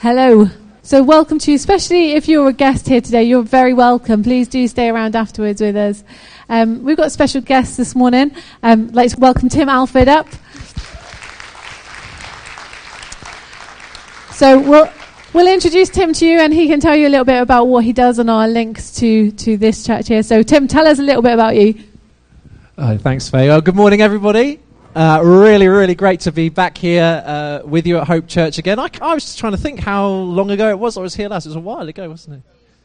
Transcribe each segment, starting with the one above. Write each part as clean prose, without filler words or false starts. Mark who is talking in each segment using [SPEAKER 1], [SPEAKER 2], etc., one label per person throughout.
[SPEAKER 1] Hello. So welcome to you, especially if you're a guest here today. You're very welcome. Please do stay around afterwards with us. We've got special guests this morning. Let's welcome Tim Alford up. So we'll introduce Tim to you, and he can tell you a little bit about what he does and our links to this church here. So Tim, tell us a little bit about you.
[SPEAKER 2] Thanks, Faye. Well, good morning, everybody. Really great to be back here with you at Hope Church again. I was just trying to think how long ago it was I was here last. It was a while ago, wasn't it?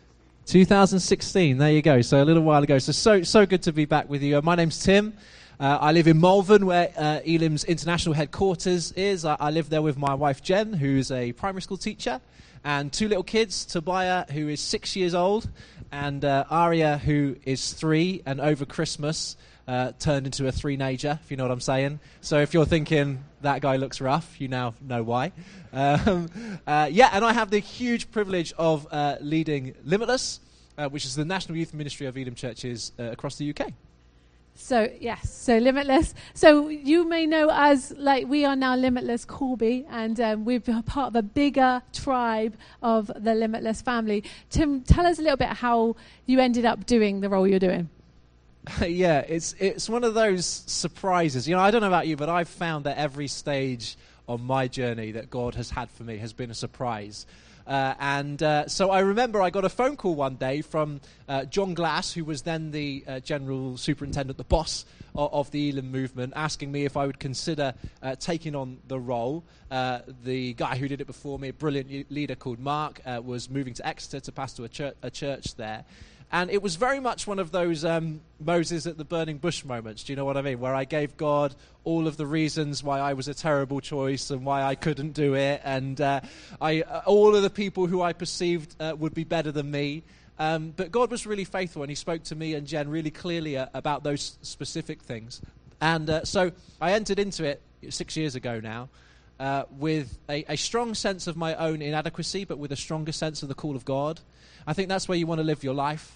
[SPEAKER 2] 2016, there you go. So a little while ago. So good to be back with you. My name's Tim. I live in Malvern, where Elim's international headquarters is. I live there with my wife, Jen, who's a primary school teacher, and two little kids, Tobiah, who is 6 years old, and Aria, who is 3, and over Christmas turned into a 3-nager, if you know what I'm saying. So if you're thinking, that guy looks rough, you now know why. And I have the huge privilege of leading Limitless, which is the national youth ministry of Elim churches across the UK.
[SPEAKER 1] So Limitless. So you may know us, like we are now Limitless Corby, and we're part of a bigger tribe of the Limitless family. Tim, tell us a little bit how you ended up doing the role you're doing.
[SPEAKER 2] Yeah, it's one of those surprises. You know, I don't know about you, but I've found that every stage on my journey that God has had for me has been a surprise. So I remember I got a phone call one day from John Glass, who was then the general superintendent, the boss of the Elim movement, asking me if I would consider taking on the role. The guy who did it before me, a brilliant leader called Mark, was moving to Exeter to pastor a church there. And it was very much one of those Moses at the burning bush moments, do you know what I mean? Where I gave God all of the reasons why I was a terrible choice and why I couldn't do it. And all of the people who I perceived would be better than me. But God was really faithful, and he spoke to me and Jen really clearly about those specific things. And so I entered into it 6 years ago now with a strong sense of my own inadequacy, but with a stronger sense of the call of God. I think that's where you want to live your life,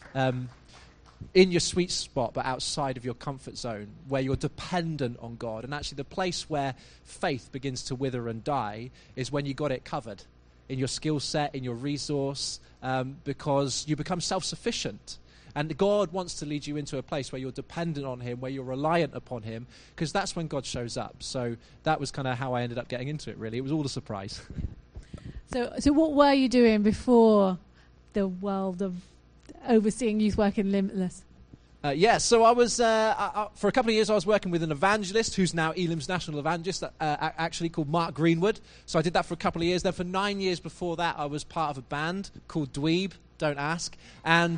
[SPEAKER 2] in your sweet spot, but outside of your comfort zone, where you're dependent on God. And actually the place where faith begins to wither and die is when you got it covered in your skill set, in your resource, because you become self-sufficient. And God wants to lead you into a place where you're dependent on him, where you're reliant upon him, because that's when God shows up. So that was kind of how I ended up getting into it, really. It was all a surprise.
[SPEAKER 1] So what were you doing before the world of overseeing youth work in Limitless?
[SPEAKER 2] So I was, for a couple of years, I was working with an evangelist who's now Elim's national evangelist, actually called Mark Greenwood. So I did that for a couple of years. Then for 9 years before that, I was part of a band called Dweeb, don't ask. And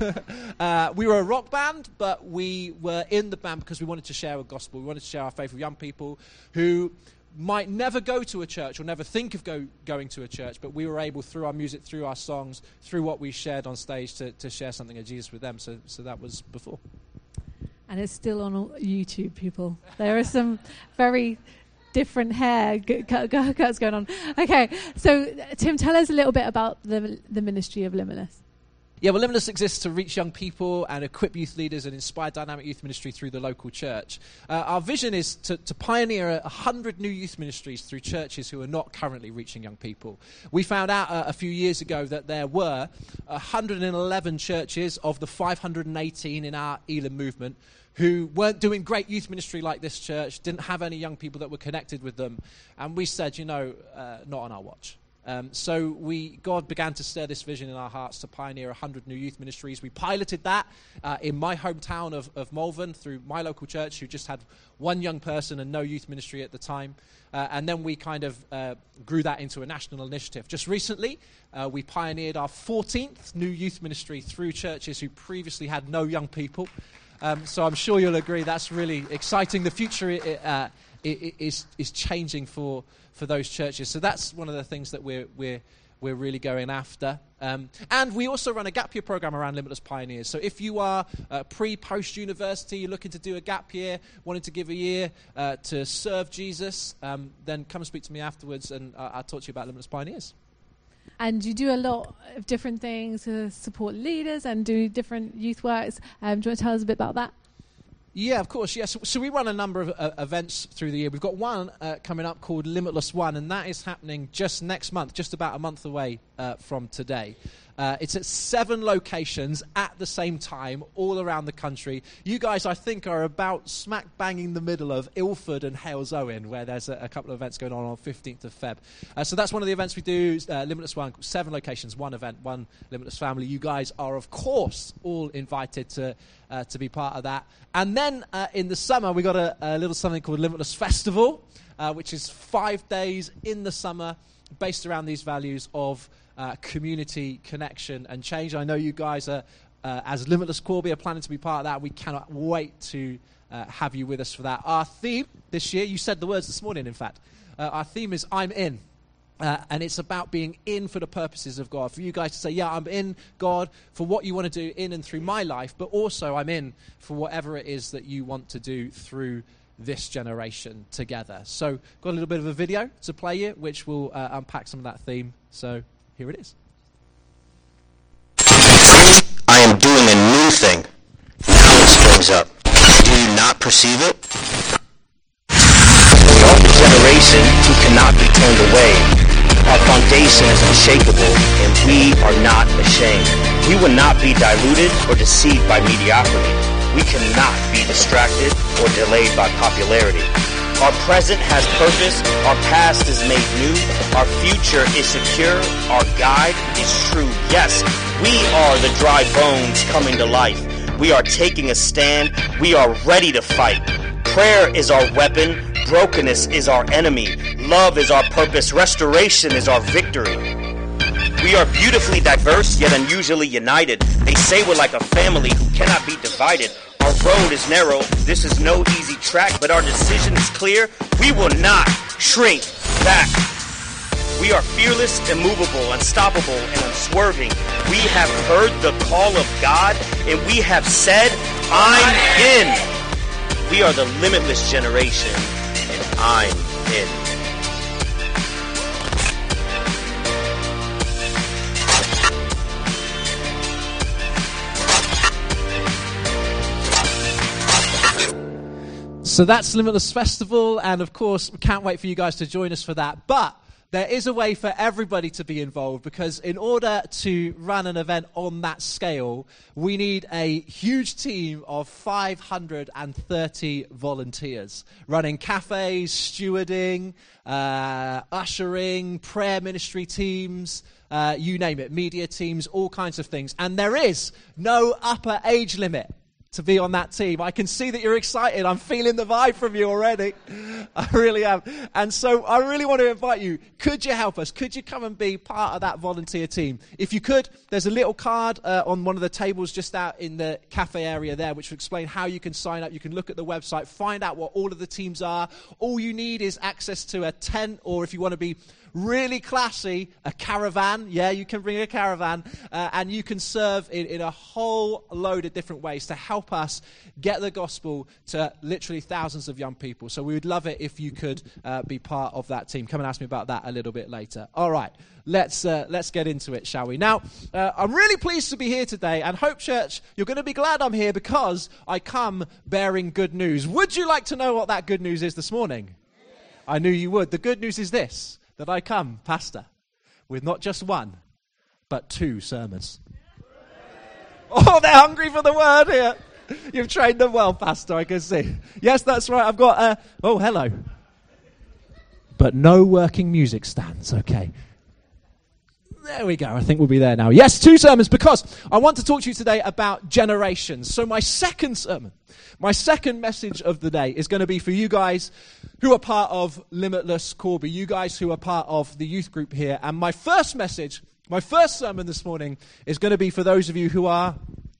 [SPEAKER 2] we were a rock band, but we were in the band because we wanted to share a gospel. We wanted to share our faith with young people who might never go to a church or never think of going to a church, but we were able, through our music, through our songs, through what we shared on stage, to share something of Jesus with them. So that was before.
[SPEAKER 1] And it's still on YouTube, people. There are some very different haircuts going on. Okay, so Tim, tell us a little bit about the ministry of Limitless.
[SPEAKER 2] Yeah, well, Limitless exists to reach young people and equip youth leaders and inspire dynamic youth ministry through the local church. Our vision is to pioneer 100 new youth ministries through churches who are not currently reaching young people. We found out a few years ago that there were 111 churches of the 518 in our Elim movement who weren't doing great youth ministry like this church, didn't have any young people that were connected with them. And we said, not on our watch. So God began to stir this vision in our hearts to pioneer 100 new youth ministries. We piloted that in my hometown of Malvern through my local church, who just had one young person and no youth ministry at the time. And then we kind of grew that into a national initiative. Just recently, we pioneered our 14th new youth ministry through churches who previously had no young people. So I'm sure you'll agree that's really exciting. The future is changing for those churches. So that's one of the things that we're really going after. And we also run a gap year program around Limitless Pioneers. So if you are post university, you're looking to do a gap year, wanting to give a year to serve Jesus, then come and speak to me afterwards, and I'll talk to you about Limitless Pioneers.
[SPEAKER 1] And you do a lot of different things to support leaders and do different youth works. Do you want to tell us a bit about that?
[SPEAKER 2] Yeah, of course. Yes. So we run a number of events through the year. We've got one coming up called Limitless One, and that is happening just next month, just about a month away from today. It's at 7 locations at the same time, all around the country. You guys, I think, are about smack bang in the middle of Ilford and Hales Owen, where there's a couple of events going on 15th of Feb. So that's one of the events we do, Limitless One, 7 locations, 1 event, 1 Limitless family. You guys are, of course, all invited to be part of that. And then in the summer, we got a little something called Limitless Festival, which is 5 days in the summer, based around these values of community, connection, and change. I know you guys are, as Limitless Corby, are planning to be part of that. We cannot wait to have you with us for that. Our theme this year, you said the words this morning, in fact. Our theme is I'm in. And it's about being in for the purposes of God. For you guys to say, yeah, I'm in, God, for what you want to do in and through my life, but also I'm in for whatever it is that you want to do through this generation together. So got a little bit of a video to play you, which will unpack some of that theme. So here it is.
[SPEAKER 3] I am doing a new thing. Now it springs up. Do you not perceive it? We are the generation who cannot be turned away. Our foundation is unshakable, and we are not ashamed. We will not be diluted or deceived by mediocrity. We cannot be distracted or delayed by popularity. Our present has purpose, our past is made new, our future is secure, our guide is true. Yes, we are the dry bones coming to life. We are taking a stand, we are ready to fight. Prayer is our weapon, brokenness is our enemy, love is our purpose, restoration is our victory. We are beautifully diverse, yet unusually united. They say we're like a family who cannot be divided. Our road is narrow, this is no easy track, but our decision is clear. We will not shrink back. We are fearless, immovable, unstoppable, and unswerving. We have heard the call of God, and we have said, I'm in. We are the limitless generation, and I'm in.
[SPEAKER 2] So that's Limitless Festival, and of course, we can't wait for you guys to join us for that. But there is a way for everybody to be involved, because in order to run an event on that scale, we need a huge team of 530 volunteers running cafes, stewarding, ushering, prayer ministry teams, you name it, media teams, all kinds of things. And there is no upper age limit to be on that team. I can see that you're excited. I'm feeling the vibe from you already. I really am. And so I really want to invite you. Could you help us? Could you come and be part of that volunteer team? If you could, there's a little card on one of the tables just out in the cafe area there, which will explain how you can sign up. You can look at the website, find out what all of the teams are. All you need is access to a tent, or if you want to be really classy, a caravan. Yeah, you can bring a caravan, and you can serve in a whole load of different ways to help us get the gospel to literally thousands of young people. So we would love it if you could be part of that team. Come and ask me about that a little bit later. All right, let's get into it, shall we? Now, I'm really pleased to be here today, and Hope Church, you're going to be glad I'm here because I come bearing good news. Would you like to know what that good news is this morning? I knew you would. The good news is this: that I come, Pastor, with not just 1, but 2 sermons. Oh, they're hungry for the word here. You've trained them well, Pastor, I can see. Yes, that's right. I've got, oh, hello. But no working music stands, okay. There we go. I think we'll be there now. Yes, 2 sermons, because I want to talk to you today about generations. So my second sermon, my second message of the day is going to be for you guys who are part of Limitless Corby, you guys who are part of the youth group here. And my first message, my first sermon this morning is going to be for those of you who are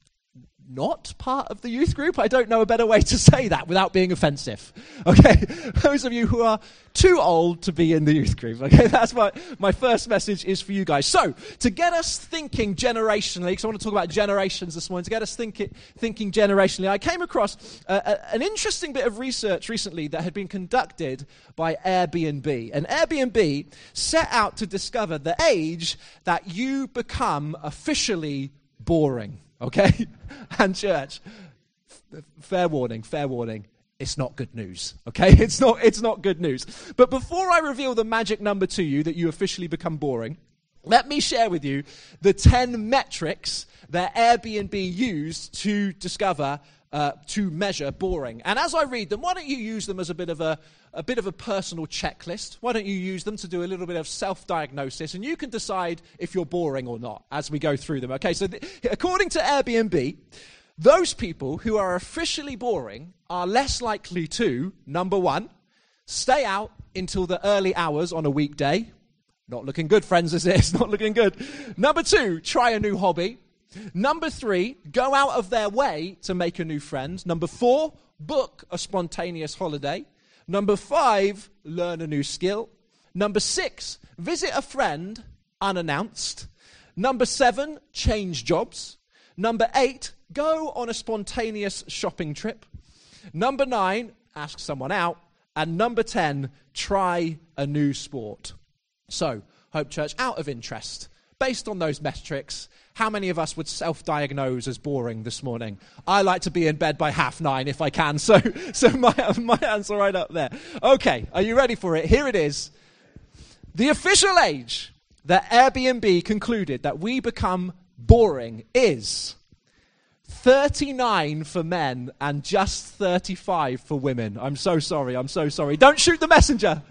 [SPEAKER 2] not part of the youth group. I don't know a better way to say that without being offensive. Okay, those of you who are too old to be in the youth group. Okay, that's my first message is for you guys. So, to get us thinking generationally, because I want to talk about generations this morning, to get us thinking generationally, I came across an interesting bit of research recently that had been conducted by Airbnb. And Airbnb set out to discover the age that you become officially boring. Okay? And church, fair warning. It's not good news, okay? It's not good news. But before I reveal the magic number to you that you officially become boring, let me share with you the 10 metrics that Airbnb used to discover, to measure boring. And as I read them, why don't you use them as a bit of a personal checklist? Why don't you use them to do a little bit of self-diagnosis, and you can decide if you're boring or not as we go through them. Okay, so according to Airbnb, those people who are officially boring are less likely to, number one, stay out until the early hours on a weekday. Not looking good, friends, is it? It's not looking good. Number two, try a new hobby. Number three, go out of their way to make a new friend. Number four, book a spontaneous holiday. Number five, learn a new skill. Number six, visit a friend unannounced. Number seven, change jobs. Number 8, go on a spontaneous shopping trip. Number 9, ask someone out. And number 10, try a new sport. So, Hope Church, out of interest, based on those metrics, how many of us would self-diagnose as boring this morning? I like to be in bed by 9:30 if I can, so my hands are right up there. Okay, are you ready for it? Here it is. The official age that Airbnb concluded that we become boring is 39 for men and just 35 for women. I'm so sorry. Don't shoot the messenger.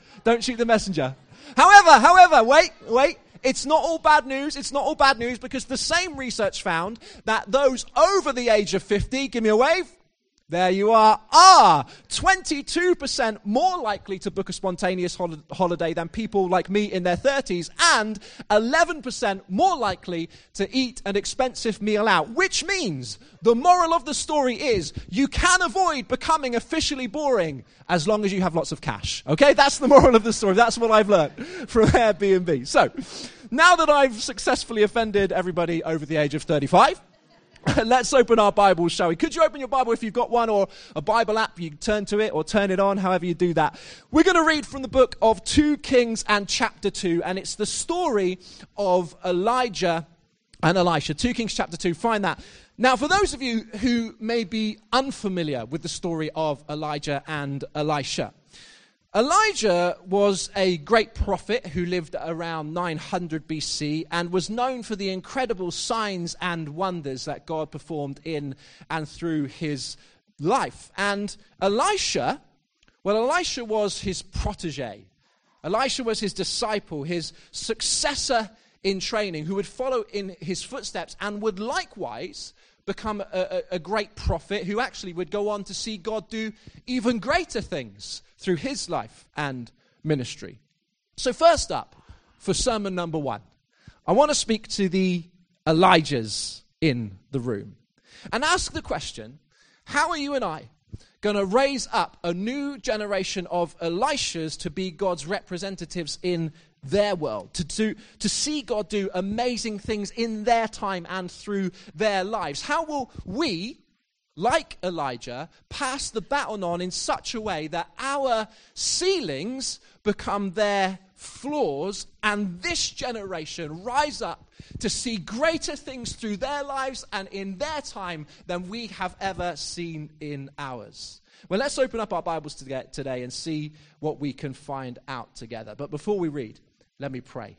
[SPEAKER 2] However, wait. It's not all bad news. Because the same research found that those over the age of 50, give me a wave. There you are 22% more likely to book a spontaneous holiday than people like me in their 30s, and 11% more likely to eat an expensive meal out, which means the moral of the story is you can avoid becoming officially boring as long as you have lots of cash. Okay, that's the moral of the story. That's what I've learned from Airbnb. So, now that I've successfully offended everybody over the age of 35, let's open our Bibles, shall we? Could you open your Bible if you've got one, or a Bible app? You can turn to it or turn it on, however you do that. We're going to read from the book of 2 Kings and chapter 2, and it's the story of Elijah and Elisha. 2 Kings chapter 2, find that. Now, for those of you who may be unfamiliar with the story of Elijah and Elisha, Elijah was a great prophet who lived around 900 BC and was known for the incredible signs and wonders that God performed in and through his life. And Elisha was his protege. Elisha was his disciple, his successor in training, who would follow in his footsteps and would likewise become a great prophet who actually would go on to see God do even greater things through his life and ministry. So first up, for sermon number 1, I want to speak to the Elijahs in the room and ask the question, how are you and I going to raise up a new generation of Elishas to be God's representatives in their world, to see God do amazing things in their time and through their lives? How will we, like Elijah, pass the baton on in such a way that our ceilings become their floors and this generation rise up to see greater things through their lives and in their time than we have ever seen in ours? Well, let's open up our Bibles today and see what we can find out together. But before we read, let me pray.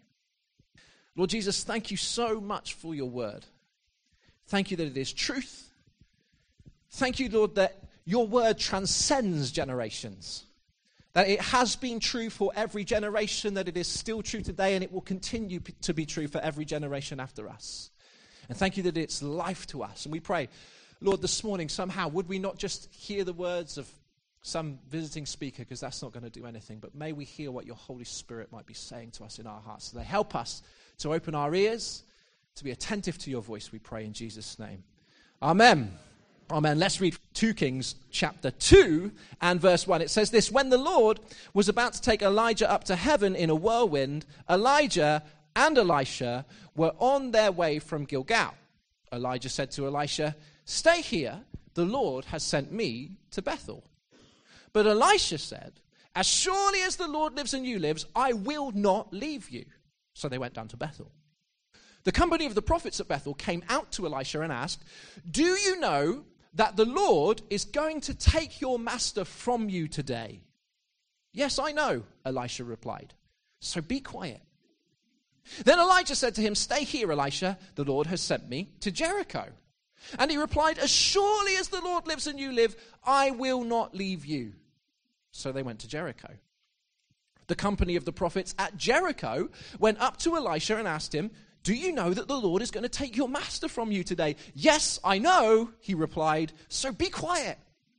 [SPEAKER 2] Lord Jesus, thank you so much for your word. Thank you that it is truth. Thank you, Lord, that your word transcends generations. That it has been true for every generation, that it is still true today, and it will continue to be true for every generation after us. And thank you that it's life to us. And we pray, Lord, this morning somehow, would we not just hear the words of some visiting speaker, because that's not going to do anything, but may we hear what your Holy Spirit might be saying to us in our hearts. So they help us to open our ears, to be attentive to your voice, we pray in Jesus' name. Amen. Amen. Let's read 2 Kings chapter 2 and verse 1. It says this: when the Lord was about to take Elijah up to heaven in a whirlwind, Elijah and Elisha were on their way from Gilgal. Elijah said to Elisha, "Stay here, the Lord has sent me to Bethel." But Elisha said, "As surely as the Lord lives and you lives, I will not leave you." So they went down to Bethel. The company of the prophets at Bethel came out to Elisha and asked, "Do you know that the Lord is going to take your master from you today. Yes, I know, Elisha replied. So be quiet. Then Elijah said to him, stay here, Elisha. The Lord has sent me to Jericho. And he replied, as surely as the Lord lives and you live, I will not leave you. So they went to Jericho. The company of the prophets at Jericho went up to Elisha and asked him, do you know that the Lord is going to take your master from you today? Yes, I know, he replied, so be quiet.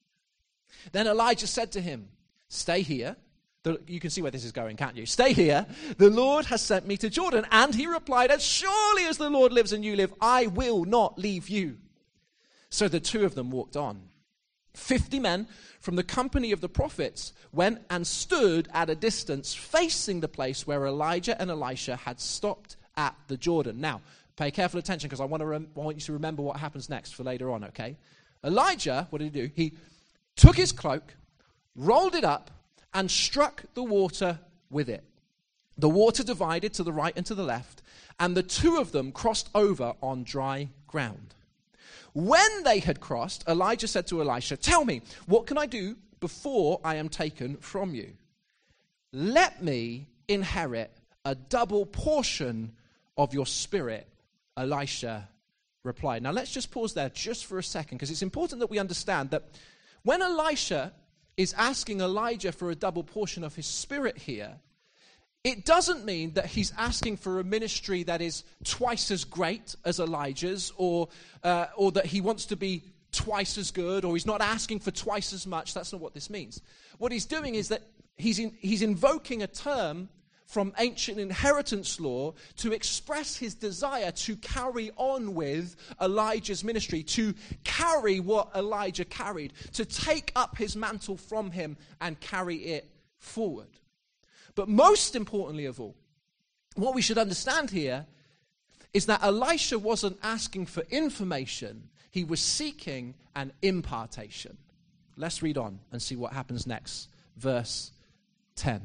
[SPEAKER 2] Then Elijah said to him, stay here. You can see where this is going, can't you? Stay here. The Lord has sent me to Jordan. And he replied, as surely as the Lord lives and you live, I will not leave you. So the two of them walked on. 50 men from the company of the prophets went and stood at a distance facing the place where Elijah and Elisha had stopped at the Jordan. Now, pay careful attention because I want you to remember what happens next for later on, okay? Elijah, what did he do? He took his cloak, rolled it up, and struck the water with it. The water divided to the right and to the left, and the two of them crossed over on dry ground. When they had crossed, Elijah said to Elisha, tell me, what can I do before I am taken from you? Let me inherit a double portion of your spirit, Elisha replied. Now let's just pause there just for a second, because it's important that we understand that when Elisha is asking Elijah for a double portion of his spirit here, it doesn't mean that he's asking for a ministry that is twice as great as Elijah's, or that he wants to be twice as good, or he's not asking for twice as much. That's not what this means. What he's doing is that he's invoking a term from ancient inheritance law to express his desire to carry on with Elijah's ministry, to carry what Elijah carried, to take up his mantle from him and carry it forward. But most importantly of all, what we should understand here is that Elisha wasn't asking for information, he was seeking an impartation. Let's read on and see what happens next. Verse 10.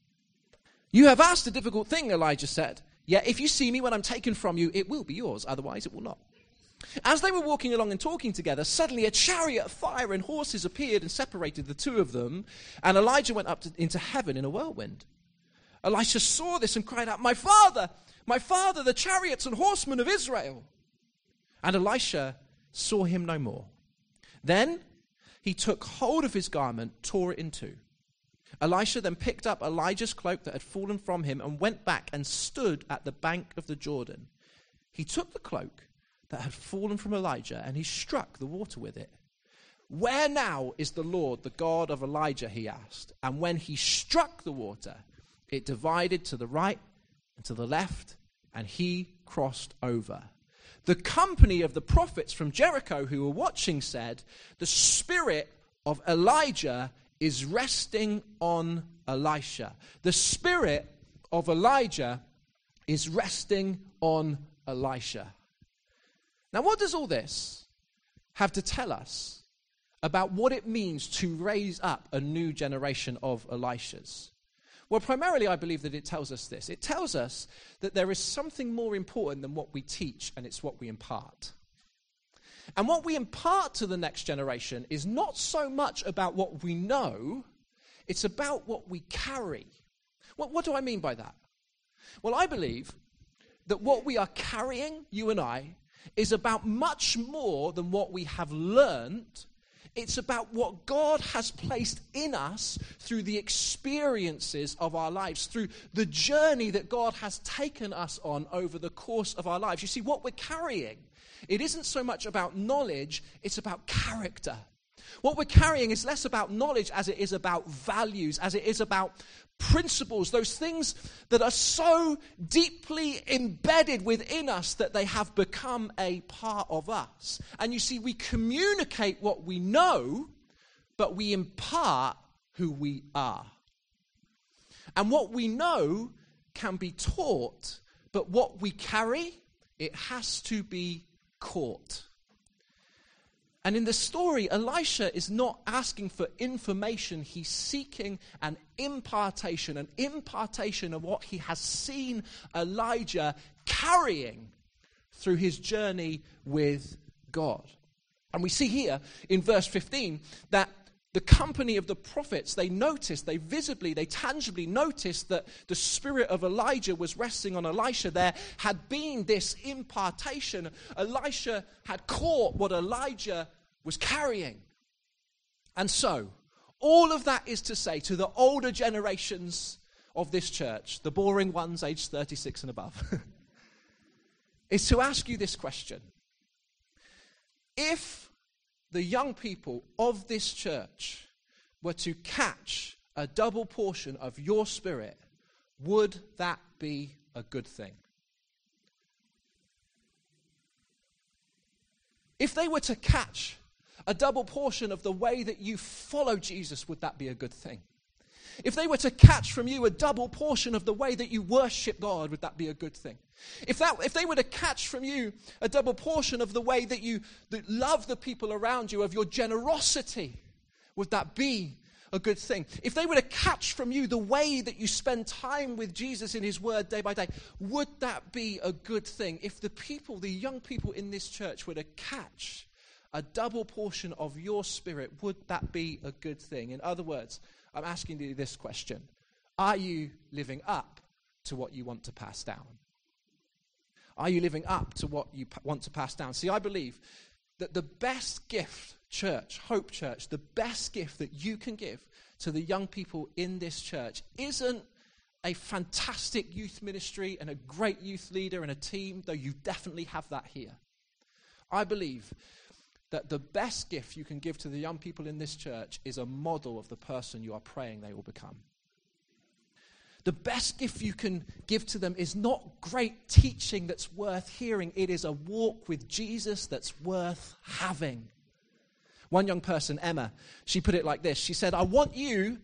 [SPEAKER 2] You have asked a difficult thing, Elijah said. Yet if you see me when I'm taken from you, it will be yours. Otherwise, it will not. As they were walking along and talking together, suddenly a chariot of fire and horses appeared and separated the two of them. And Elijah went up into heaven in a whirlwind. Elisha saw this and cried out, my father, the chariots and horsemen of Israel. And Elisha saw him no more. Then he took hold of his garment, tore it in two. Elisha then picked up Elijah's cloak that had fallen from him and went back and stood at the bank of the Jordan. He took the cloak that had fallen from Elijah and he struck the water with it. Where now is the Lord, the God of Elijah, he asked. And when he struck the water, it divided to the right and to the left, and he crossed over. The company of the prophets from Jericho who were watching said, the spirit of Elijah is resting on Elisha. The spirit of Elijah is resting on Elisha. Now, what does all this have to tell us about what it means to raise up a new generation of Elishas? Well, primarily, I believe that it tells us this. It tells us that there is something more important than what we teach, and it's what we impart. And what we impart to the next generation is not so much about what we know, it's about what we carry. What do I mean by that? Well, I believe that what we are carrying, you and I, is about much more than what we have learned. It's about what God has placed in us through the experiences of our lives, through the journey that God has taken us on over the course of our lives. You see, what we're carrying, it isn't so much about knowledge, it's about character. What we're carrying is less about knowledge as it is about values, as it is about principles, those things that are so deeply embedded within us that they have become a part of us. And you see, we communicate what we know, but we impart who we are. And what we know can be taught, but what we carry, it has to be caught. And in the story, Elisha is not asking for information. He's seeking an impartation of what he has seen Elijah carrying through his journey with God.
[SPEAKER 4] And we see here in verse 15 that the company of the prophets, they tangibly noticed that the spirit of Elijah was resting on Elisha. There had been this impartation. Elisha had caught what Elijah was carrying. And so, all of that is to say to the older generations of this church, the boring ones aged 36 and above, is to ask you this question. If the young people of this church were to catch a double portion of your spirit, would that be a good thing? If they were to catch a double portion of the way that you follow Jesus, would that be a good thing? If they were to catch from you a double portion of the way that you worship God, would that be a good thing? If they were to catch from you a double portion of the way that you love the people around you, of your generosity, would that be a good thing? If they were to catch from you the way that you spend time with Jesus in his word day by day, would that be a good thing? If the young people in this church were to catch a double portion of your spirit, would that be a good thing? In other words, I'm asking you this question. Are you living up to what you want to pass down? Are you living up to what you want to pass down? See, I believe that the best gift, church, Hope Church, the best gift that you can give to the young people in this church isn't a fantastic youth ministry and a great youth leader and a team, though you definitely have that here. I believe that the best gift you can give to the young people in this church is a model of the person you are praying they will become. The best gift you can give to them is not great teaching that's worth hearing. It is a walk with Jesus that's worth having. One young person, Emma, she put it like this. She said, I want you,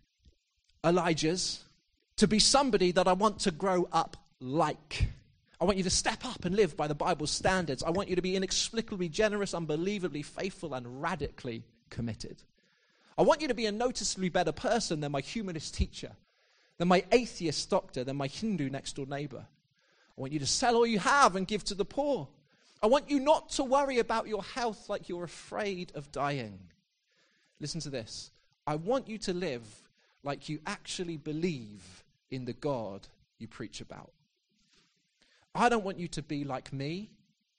[SPEAKER 4] Elijahs, to be somebody that I want to grow up like. I want you to step up and live by the Bible's standards. I want you to be inexplicably generous, unbelievably faithful, and radically committed. I want you to be a noticeably better person than my humanist teacher, than my atheist doctor, than my Hindu next-door neighbor. I want you to sell all you have and give to the poor. I want you not to worry about your health like you're afraid of dying. Listen to this. I want you to live like you actually believe in the God you preach about. I don't want you to be like me.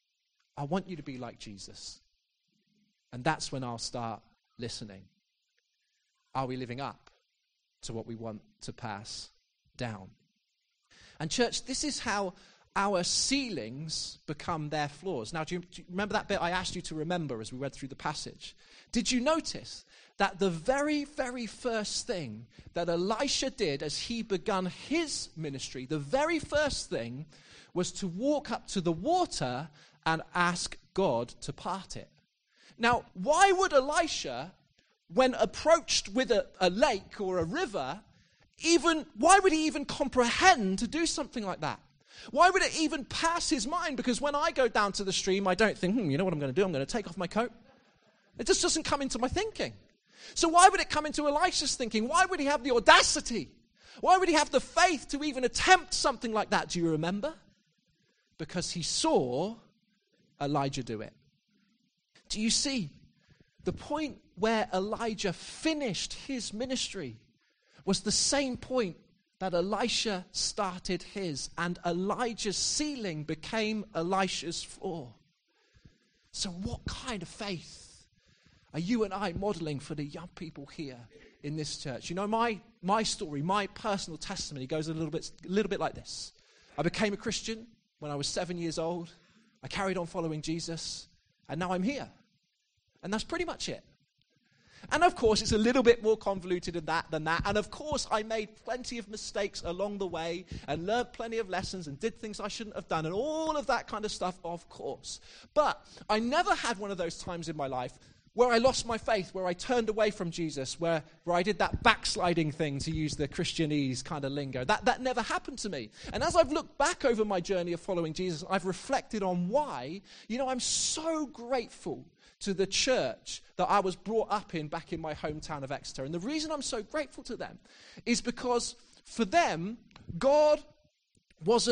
[SPEAKER 4] I want you to be like Jesus. And that's when I'll start listening. Are we living up to what we want to pass down? And church, this is how our ceilings become their floors. Now, do you remember that bit I asked you to remember as we read through the passage? Did you notice that the very, very first thing that Elisha did as he begun his ministry, the very first thing was to walk up to the water and ask God to part it? Now, why would Elisha, when approached with a lake or a river, why would he even comprehend to do something like that? Why would it even pass his mind? Because when I go down to the stream, I don't think, you know what I'm going to do? I'm going to take off my coat. It just doesn't come into my thinking. So why would it come into Elisha's thinking? Why would he have the audacity? Why would he have the faith to even attempt something like that? Do you remember? Because he saw Elijah do it. Do you see? The point where Elijah finished his ministry was the same point that Elisha started his, and Elijah's ceiling became Elisha's floor. So what kind of faith are you and I modeling for the young people here in this church? You know, my story, my personal testimony goes a little bit like this. I became a Christian when I was 7 years old. I carried on following Jesus, and now I'm here. And that's pretty much it. And of course, it's a little bit more convoluted than that. And of course, I made plenty of mistakes along the way and learned plenty of lessons and did things I shouldn't have done and all of that kind of stuff, of course. But I never had one of those times in my life where I lost my faith, where I turned away from Jesus, where I did that backsliding thing, to use the Christianese kind of lingo. That never happened to me. And as I've looked back over my journey of following Jesus, I've reflected on why, I'm so grateful to the church that I was brought up in back in my hometown of Exeter. And the reason I'm so grateful to them is because for them, God wasn't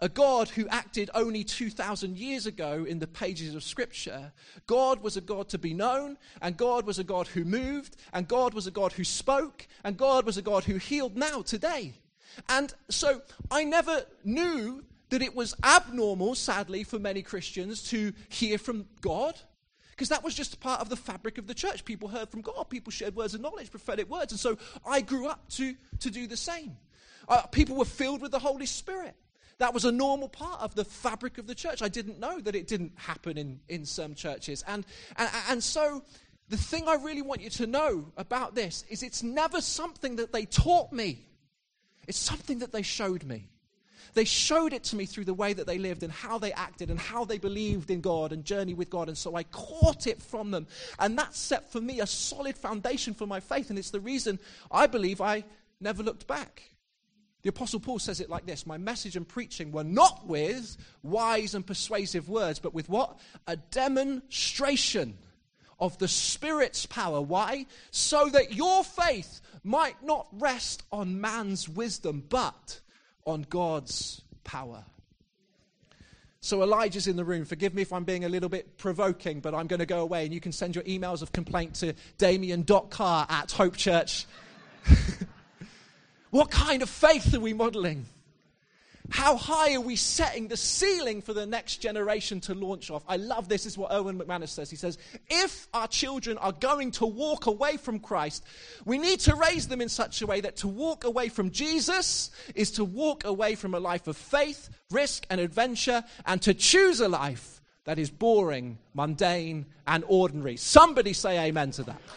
[SPEAKER 4] a God who acted only 2,000 years ago in the pages of Scripture. God was a God to be known, and God was a God who moved, and God was a God who spoke, and God was a God who healed now, today. And so I never knew that it was abnormal, sadly, for many Christians to hear from God, because that was just part of the fabric of the church. People heard from God. People shared words of knowledge, prophetic words. And so I grew up to do the same. People were filled with the Holy Spirit. That was a normal part of the fabric of the church. I didn't know that it didn't happen in some churches. And so the thing I really want you to know about this is it's never something that they taught me. It's something that they showed me. They showed it to me through the way that they lived and how they acted and how they believed in God and journeyed with God. And so I caught it from them. And that set for me a solid foundation for my faith. And it's the reason I believe I never looked back. The Apostle Paul says it like this: my message and preaching were not with wise and persuasive words, but with what? A demonstration of the Spirit's power. Why? So that your faith might not rest on man's wisdom, but on God's power. So Elijah's in the room. Forgive me if I'm being a little bit provoking, but I'm going to go away and you can send your emails of complaint to damien.carr@Hope Church. What kind of faith are we modeling? How high are we setting the ceiling for the next generation to launch off? I love this. This is what Erwin McManus says. He says, if our children are going to walk away from Christ, we need to raise them in such a way that to walk away from Jesus is to walk away from a life of faith, risk, and adventure, and to choose a life that is boring, mundane, and ordinary. Somebody say amen to that.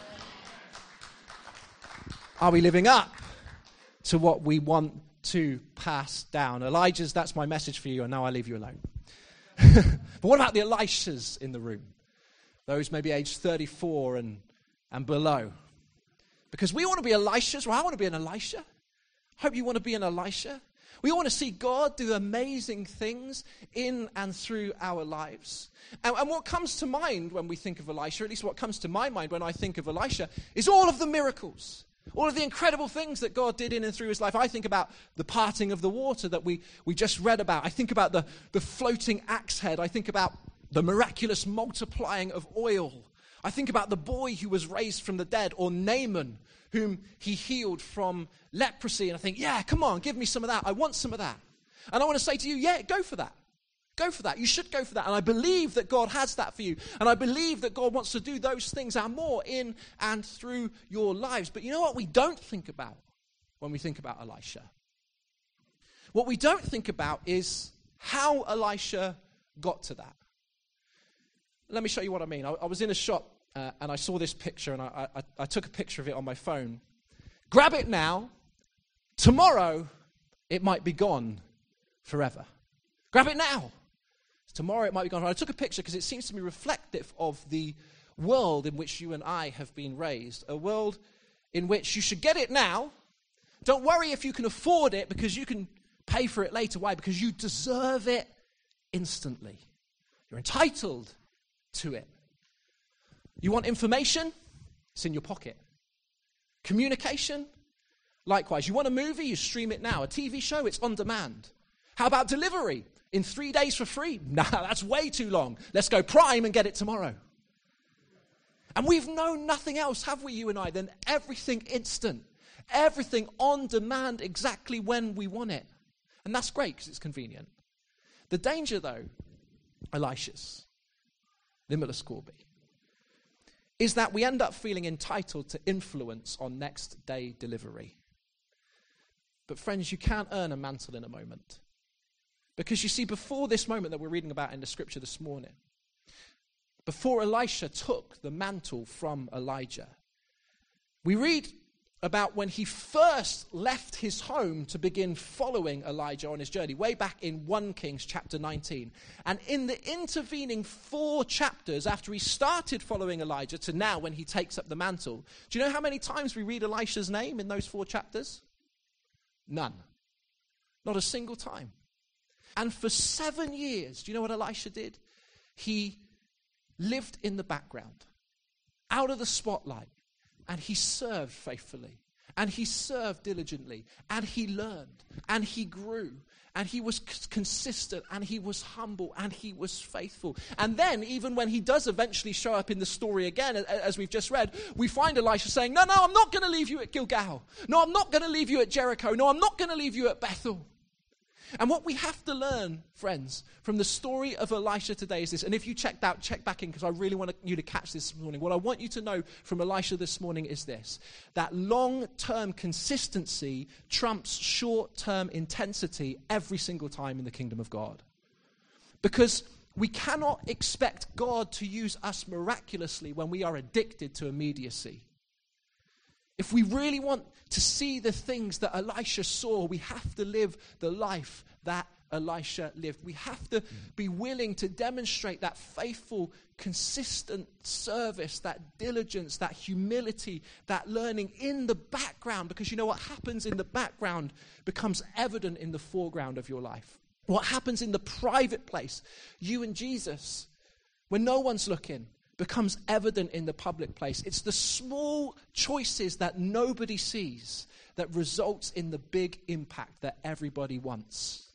[SPEAKER 4] Are we living up to what we want to pass down? Elijah's, that's my message for you, and now I leave you alone. But what about the Elishas in the room? Those maybe aged 34 and below. Because we want to be Elishas. Well, I want to be an Elisha. Hope you want to be an Elisha. We want to see God do amazing things in and through our lives. And what comes to mind when we think of Elisha, at least what comes to my mind when I think of Elisha, is all of the miracles. All of the incredible things that God did in and through his life. I think about the parting of the water that we just read about. I think about the floating axe head. I think about the miraculous multiplying of oil. I think about the boy who was raised from the dead, or Naaman, whom he healed from leprosy. And I think, yeah, come on, give me some of that. I want some of that. And I want to say to you, yeah, go for that. Go for that. You should go for that. And I believe that God has that for you. And I believe that God wants to do those things and more in and through your lives. But you know what we don't think about when we think about Elisha? What we don't think about is how Elisha got to that. Let me show you what I mean. I was in a shop and I saw this picture, and I took a picture of it on my phone. Grab it now. Tomorrow, it might be gone forever. Grab it now. Tomorrow it might be gone. I took a picture because it seems to be reflective of the world in which you and I have been raised. A world in which you should get it now. Don't worry if you can afford it, because you can pay for it later. Why? Because you deserve it instantly. You're entitled to it. You want information? It's in your pocket. Communication? Likewise. You want a movie? You stream it now. A TV show? It's on demand. How about delivery? In 3 days for free? Nah, that's way too long. Let's go Prime and get it tomorrow. And we've known nothing else, have we, you and I, than everything instant. Everything on demand exactly when we want it. And that's great because it's convenient. The danger, though, Elishas, Limitless Corby, is that we end up feeling entitled to influence on next day delivery. But friends, you can't earn a mantle in a moment. Because you see, before this moment that we're reading about in the scripture this morning, before Elisha took the mantle from Elijah, we read about when he first left his home to begin following Elijah on his journey, way back in 1 Kings chapter 19. And in the intervening 4 chapters after he started following Elijah to now when he takes up the mantle, do you know how many times we read Elisha's name in those 4 chapters? None. Not a single time. And for 7 years, do you know what Elisha did? He lived in the background, out of the spotlight, and he served faithfully. and he served diligently, and he learned, and he grew, and he was consistent, and he was humble, and he was faithful. And then, even when he does eventually show up in the story again, as we've just read, we find Elisha saying, no, I'm not going to leave you at Gilgal. No, I'm not going to leave you at Jericho. No, I'm not going to leave you at Bethel. And what we have to learn, friends, from the story of Elisha today is this. And if you check back in, because I really want you to catch this morning. What I want you to know from Elisha this morning is this. That long-term consistency trumps short-term intensity every single time in the kingdom of God. Because we cannot expect God to use us miraculously when we are addicted to immediacy. If we really want to see the things that Elisha saw, we have to live the life that Elisha lived. We have to be willing to demonstrate that faithful, consistent service, that diligence, that humility, that learning in the background. Because you know what happens in the background becomes evident in the foreground of your life. What happens in the private place, you and Jesus, when no one's looking, becomes evident in the public place. It's the small choices that nobody sees that results in the big impact that everybody wants.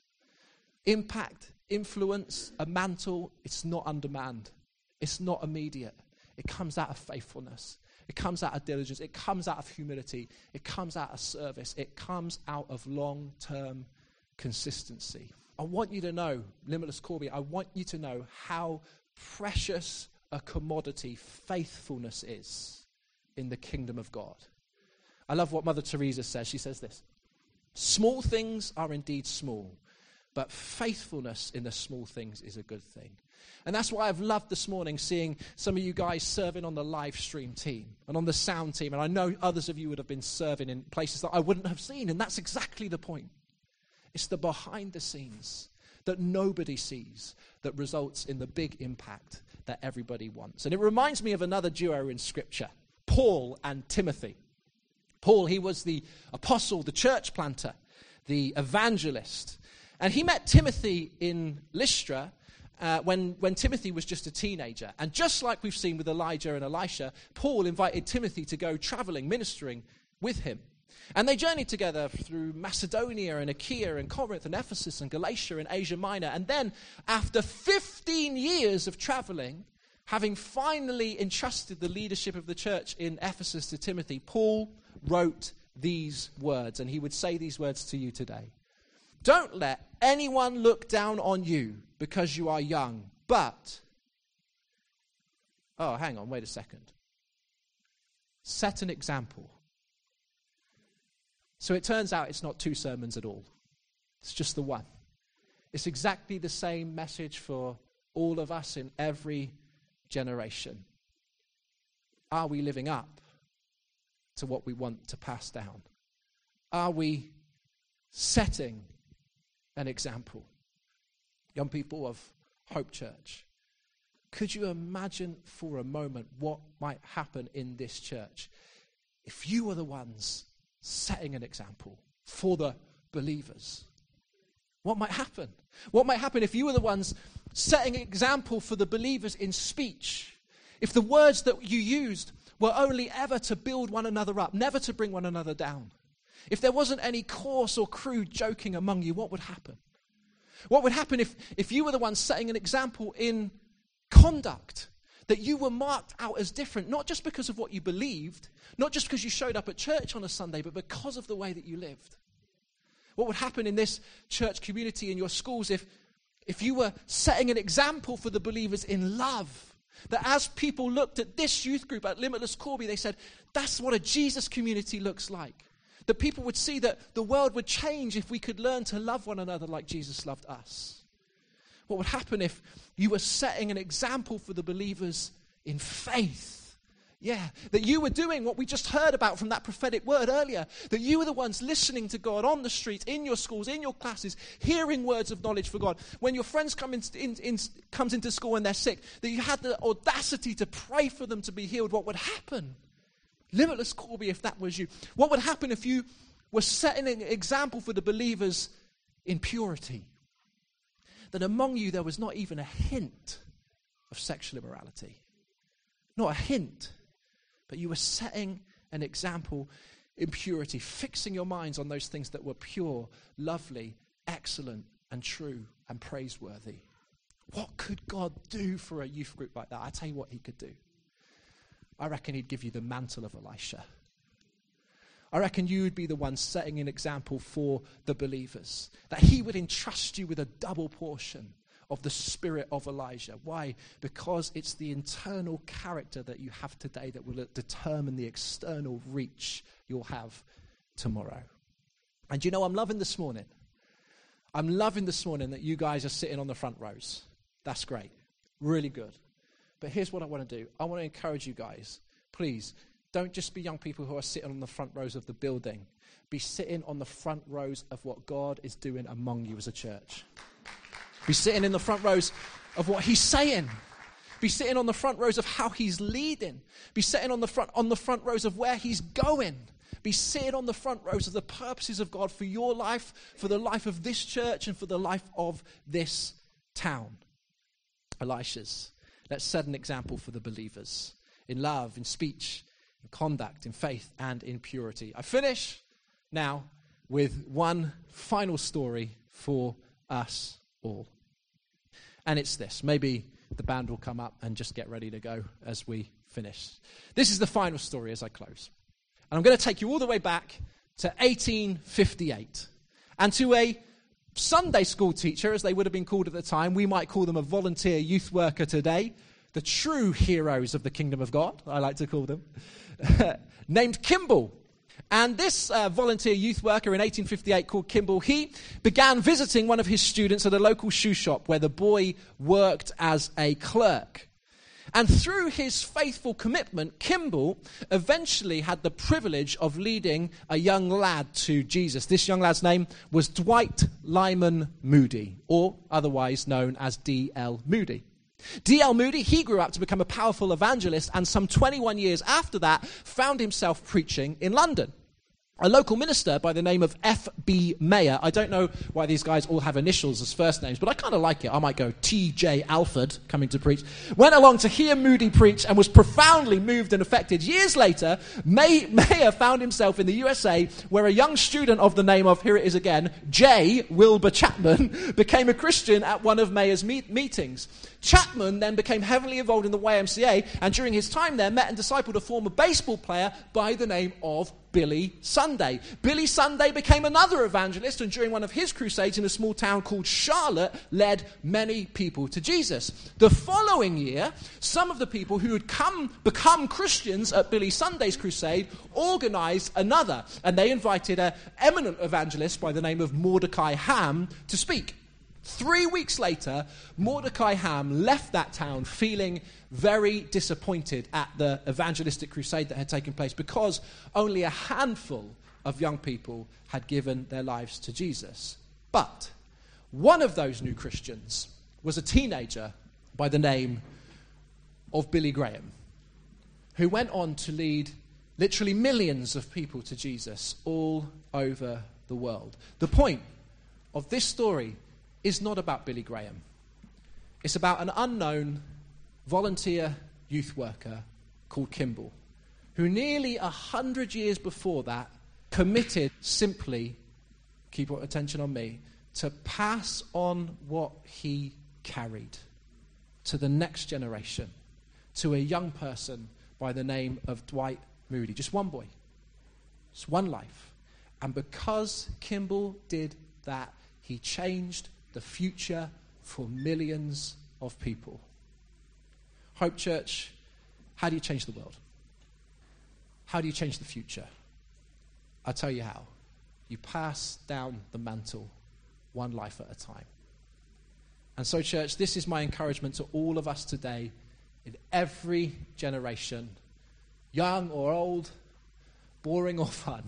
[SPEAKER 4] Impact, influence, a mantle, it's not on demand. It's not immediate. It comes out of faithfulness. It comes out of diligence. It comes out of humility. It comes out of service. It comes out of long-term consistency. I want you to know, Limitless Corby, I want you to know how precious a commodity faithfulness is in the kingdom of God. I love what Mother Teresa says. She says this: small things are indeed small, but faithfulness in the small things is a good thing. And that's why I've loved this morning seeing some of you guys serving on the live stream team and on the sound team. And I know others of you would have been serving in places that I wouldn't have seen. And that's exactly the point. It's the behind the scenes that nobody sees that results in the big impact that everybody wants. And it reminds me of another duo in Scripture, Paul and Timothy. Paul, he was the apostle, the church planter, the evangelist. And he met Timothy in Lystra when Timothy was just a teenager. And just like we've seen with Elijah and Elisha, Paul invited Timothy to go traveling, ministering with him. And they journeyed together through Macedonia and Achaia and Corinth and Ephesus and Galatia and Asia Minor. And then, after 15 years of traveling, having finally entrusted the leadership of the church in Ephesus to Timothy, Paul wrote these words. And he would say these words to you today. Don't let anyone look down on you because you are young, but... Oh, hang on, wait a second. Set an example. So it turns out it's not two sermons at all. It's just the one. It's exactly the same message for all of us in every generation. Are we living up to what we want to pass down? Are we setting an example? Young people of Hope Church, could you imagine for a moment what might happen in this church if you were the ones setting an example for the believers? What might happen? What might happen if you were the ones setting an example for the believers in speech? If the words that you used were only ever to build one another up, never to bring one another down. If there wasn't any coarse or crude joking among you, what would happen? What would happen if you were the ones setting an example in conduct? That you were marked out as different, not just because of what you believed, not just because you showed up at church on a Sunday, but because of the way that you lived. What would happen in this church community, in your schools, if you were setting an example for the believers in love? That as people looked at this youth group at Limitless Corby, they said, that's what a Jesus community looks like. That people would see that the world would change if we could learn to love one another like Jesus loved us. What would happen if you were setting an example for the believers in faith? Yeah, that you were doing what we just heard about from that prophetic word earlier. That you were the ones listening to God on the streets, in your schools, in your classes, hearing words of knowledge for God. When your friends comes into school and they're sick, that you had the audacity to pray for them to be healed. What would happen? Limitless Corby, if that was you. What would happen if you were setting an example for the believers in purity? That among you there was not even a hint of sexual immorality. Not a hint. But you were setting an example impurity, fixing your minds on those things that were pure, lovely, excellent, and true, and praiseworthy. What could God do for a youth group like that? I tell you what he could do. I reckon he'd give you the mantle of Elisha. I reckon you would be the one setting an example for the believers, that he would entrust you with a double portion of the spirit of Elijah. Why? Because it's the internal character that you have today that will determine the external reach you'll have tomorrow. And you know, I'm loving this morning that you guys are sitting on the front rows. That's great. Really good. But here's what I want to do. I want to encourage you guys. Please, don't just be young people who are sitting on the front rows of the building. Be sitting on the front rows of what God is doing among you as a church. Be sitting in the front rows of what he's saying. Be sitting on the front rows of how he's leading. Be sitting on the front rows of where he's going. Be sitting on the front rows of the purposes of God for your life, for the life of this church, and for the life of this town. Elisha's. Let's set an example for the believers in love, in speech, in conduct, in faith, and in purity. I finish now with one final story for us all. And it's this. Maybe the band will come up and just get ready to go as we finish. This is the final story as I close. And I'm going to take you all the way back to 1858. And to a Sunday school teacher, as they would have been called at the time, we might call them a volunteer youth worker today, the true heroes of the kingdom of God, I like to call them, named Kimball. And this volunteer youth worker in 1858 called Kimball, he began visiting one of his students at a local shoe shop where the boy worked as a clerk. And through his faithful commitment, Kimball eventually had the privilege of leading a young lad to Jesus. This young lad's name was Dwight Lyman Moody, or otherwise known as D.L. Moody. D.L. Moody, he grew up to become a powerful evangelist, and some 21 years after that, found himself preaching in London. A local minister by the name of F.B. Mayer, I don't know why these guys all have initials as first names, but I kind of like it. I might go T.J. Alford, coming to preach, went along to hear Moody preach and was profoundly moved and affected. Years later, Mayer found himself in the USA, where a young student of the name of, here it is again, J. Wilbur Chapman, became a Christian at one of Mayer's meetings. Chapman then became heavily involved in the YMCA, and during his time there, met and discipled a former baseball player by the name of Billy Sunday. Billy Sunday became another evangelist, and during one of his crusades in a small town called Charlotte, led many people to Jesus. The following year, some of the people who had become Christians at Billy Sunday's crusade organized another, and they invited an eminent evangelist by the name of Mordecai Ham to speak. 3 weeks later, Mordecai Ham left that town feeling very disappointed at the evangelistic crusade that had taken place because only a handful of young people had given their lives to Jesus. But one of those new Christians was a teenager by the name of Billy Graham, who went on to lead literally millions of people to Jesus all over the world. The point of this story is not about Billy Graham. It's about an unknown volunteer youth worker called Kimball, who nearly 100 years before that committed simply, keep your attention on me, to pass on what he carried to the next generation, to a young person by the name of Dwight Moody. Just one boy. It's one life. And because Kimball did that, he changed the future for millions of people. Hope Church, how do you change the world? How do you change the future? I'll tell you how. You pass down the mantle one life at a time. And so, church, this is my encouragement to all of us today in every generation, young or old, boring or fun.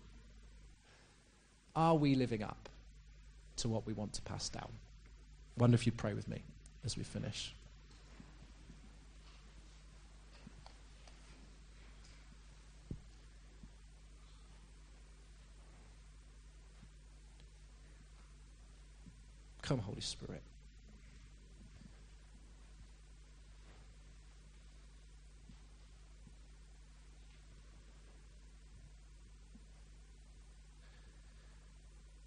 [SPEAKER 4] Are we living up to what we want to pass down? I wonder if you'd pray with me as we finish. Come, Holy Spirit.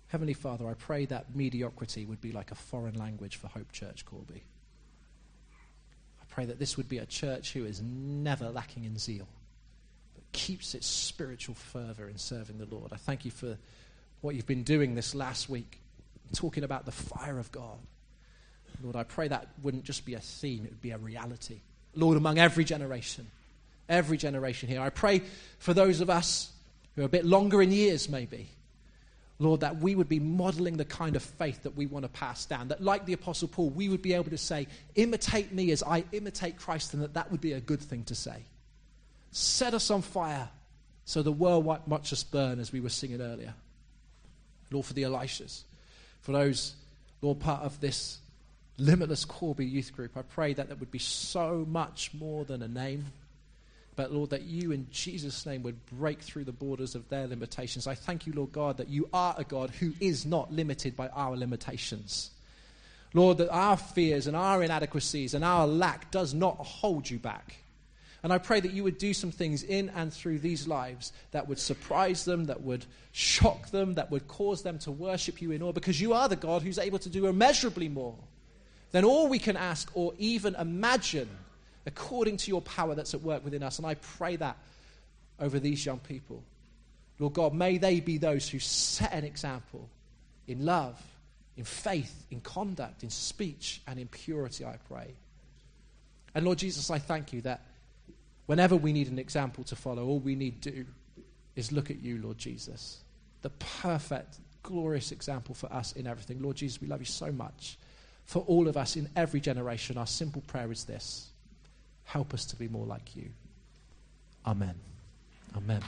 [SPEAKER 4] Heavenly Father, I pray that mediocrity would be like a foreign language for Hope Church Corby. I pray that this would be a church who is never lacking in zeal, but keeps its spiritual fervor in serving the Lord. I thank you for what you've been doing this last week, talking about the fire of God. Lord, I pray that wouldn't just be a theme, it would be a reality. Lord, among every generation here. I pray for those of us who are a bit longer in years maybe, Lord, that we would be modeling the kind of faith that we want to pass down. That like the Apostle Paul, we would be able to say, imitate me as I imitate Christ, and that would be a good thing to say. Set us on fire so the world might watch us burn, as we were singing earlier. Lord, for the Elishas, for those, Lord, part of this Limitless Corby youth group, I pray that would be so much more than a name. But Lord, that you in Jesus' name would break through the borders of their limitations. I thank you, Lord God, that you are a God who is not limited by our limitations. Lord, that our fears and our inadequacies and our lack does not hold you back. And I pray that you would do some things in and through these lives that would surprise them, that would shock them, that would cause them to worship you in awe, because you are the God who's able to do immeasurably more than all we can ask or even imagine, according to your power that's at work within us. And I pray that over these young people. Lord God, may they be those who set an example in love, in faith, in conduct, in speech, and in purity, I pray. And Lord Jesus, I thank you that whenever we need an example to follow, all we need to do is look at you, Lord Jesus, the perfect, glorious example for us in everything. Lord Jesus, we love you so much. For all of us in every generation, our simple prayer is this: help us to be more like you. Amen. Amen.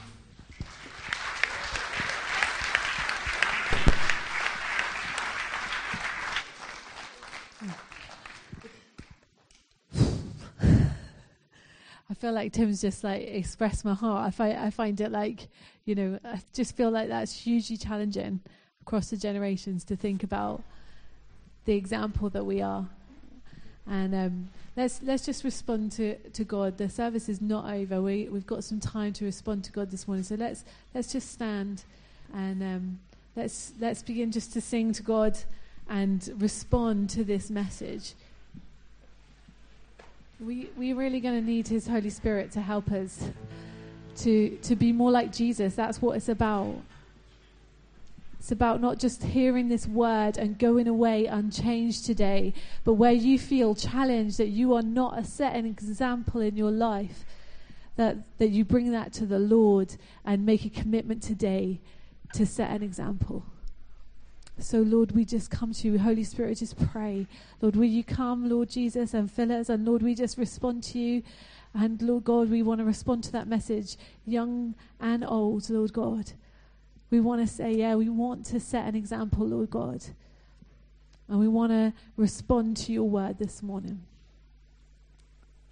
[SPEAKER 1] I feel like Tim's just like expressed my heart. I find it like, I just feel like that's hugely challenging across the generations to think about the example that we are. And let's just respond to God. The service is not over. We've got some time to respond to God this morning. So let's just stand and let's begin just to sing to God and respond to this message. We're really going to need His Holy Spirit to help us to be more like Jesus. That's what it's about. It's about not just hearing this word and going away unchanged today, but where you feel challenged that you are not setting an example in your life, that you bring that to the Lord and make a commitment today to set an example. So, Lord, we just come to you. Holy Spirit, just pray. Lord, will you come, Lord Jesus, and fill us? And, Lord, we just respond to you. And, Lord God, we want to respond to that message, young and old, Lord God. We want to say, we want to set an example, Lord God. And we want to respond to your word this morning.